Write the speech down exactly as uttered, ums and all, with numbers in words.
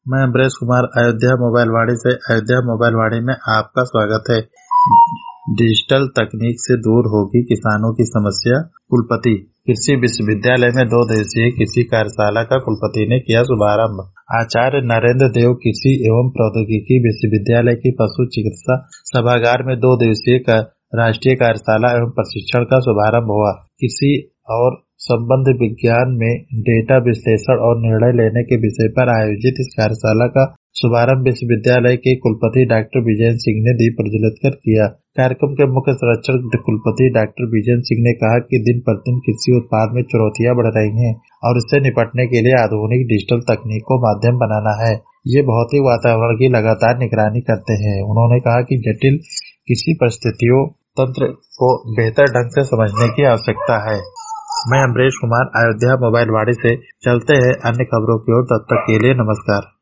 मैं अमरेश कुमार अयोध्या मोबाइल वाणी से अयोध्या मोबाइल वाणी में आपका स्वागत है। डिजिटल तकनीक से दूर होगी किसानों की समस्या। कुलपति कृषि विश्वविद्यालय में दो दिवसीय कृषि कार्यशाला का कुलपति ने किया शुभारंभ। आचार्य नरेंद्र देव कृषि एवं प्रौद्योगिकी विश्वविद्यालय की पशु चिकित्सा सभागार में दो दिवसीय का राष्ट्रीय कार्यशाला एवं प्रशिक्षण का शुभारंभ हुआ। कृषि और संबंध विज्ञान में डेटा विश्लेषण और निर्णय लेने के विषय पर आयोजित इस कार्यशाला का शुभारंभ विश्वविद्यालय के कुलपति डॉक्टर विजय सिंह ने दीप प्रज्वलित कर किया। कार्यक्रम के मुख्य संरक्षक कुलपति डॉक्टर विजय सिंह ने कहा कि दिन प्रतिदिन कृषि उत्पाद में चुनौतियां बढ़ रही हैं और इससे निपटने के लिए आधुनिक डिजिटल तकनीक को माध्यम बनाना है। ये भौतिक वातावरण की लगातार निगरानी करते हैं। उन्होंने कहा कि जटिल कृषि परिस्थितियों तंत्र को बेहतर ढंग से समझने की आवश्यकता है। मैं अमरेश कुमार अयोध्या मोबाइल वाणी से। चलते हैं अन्य खबरों की ओर, तब तक के लिए नमस्कार।